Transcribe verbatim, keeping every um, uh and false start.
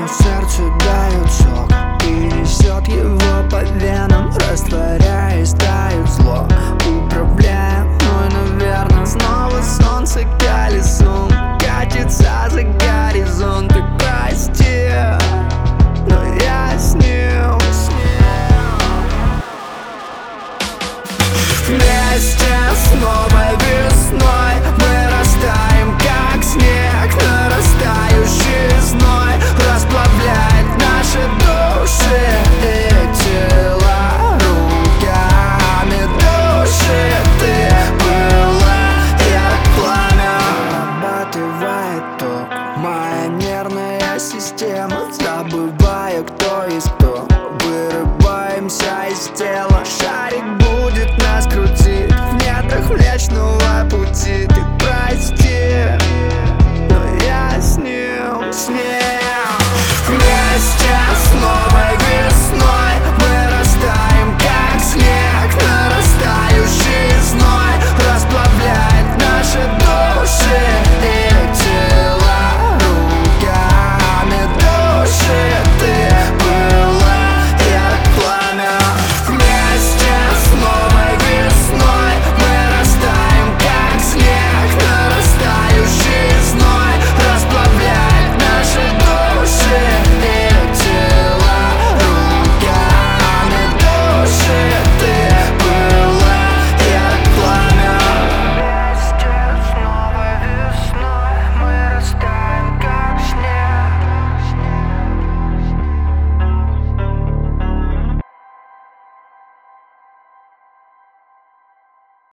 мое сердце дает сок и несет его по венам, растворяясь, тает зло. Управляя мной, наверное, снова солнце колесом катится за горизонт. Ты прости, но я с ним, с ним. Вместе снова весной